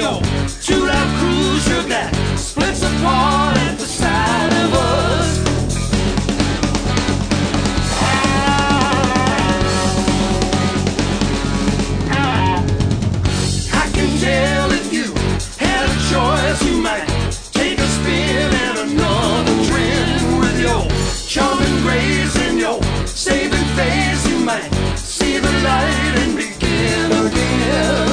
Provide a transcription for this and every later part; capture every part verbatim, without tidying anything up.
your two-lap cruiser that splits apart at the side of us. I can tell if you had a choice, you might take a spin and another trend with your charming grace and your saving face. You might see the light and begin again.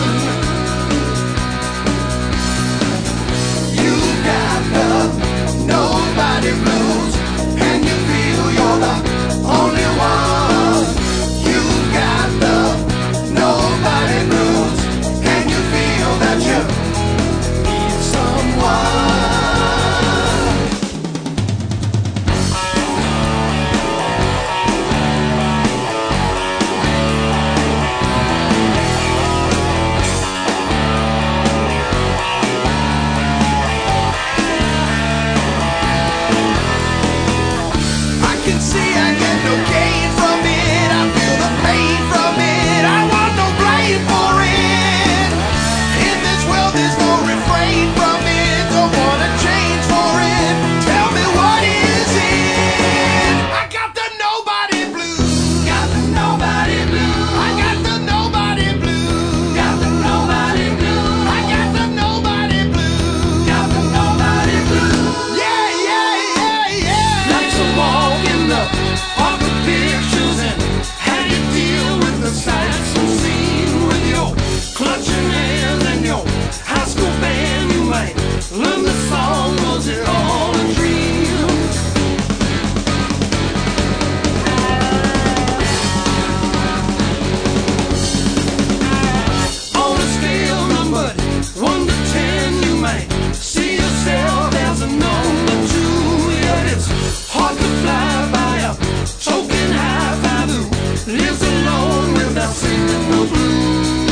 You got the nobody blues, and you feel you're the only one. You got the nobody blues, and you feel that you need someone. I can see I get no gain from it. I feel the pain from it. I want no blame for it. In this world there's no refrain from it. Don't wanna change for it. Tell me what is it? I got the nobody blues. Got the nobody blues. I got the nobody blues. Got the nobody blues. I got the nobody blues. Got the nobody blues. Yeah, yeah, yeah, yeah. Like some walk in the park of pictures, and how you deal with the sights unseen with your clutching hands and your high school band. You might learn the song, was it all a dream? On a scale numbered one to ten, you might see yourself as a number two. Yet it's hard to fly by a token high five who lives alone without singing the blues.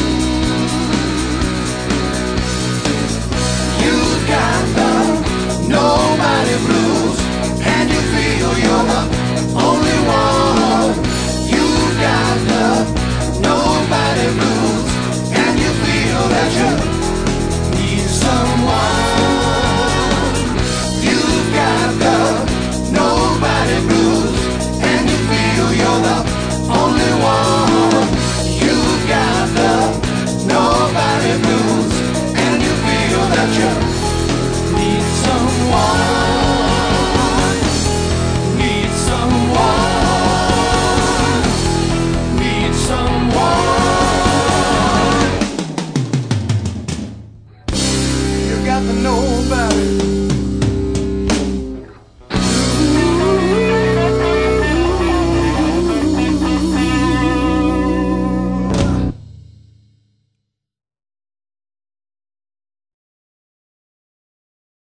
You got the nobody blues, and you feel you're the only one. You got the nobody blues, and you feel that you need someone. You got the nobody blues, and you feel you're the only one. You got the nobody blues, and you feel that you need someone. Need someone. Need someone. You got the nobody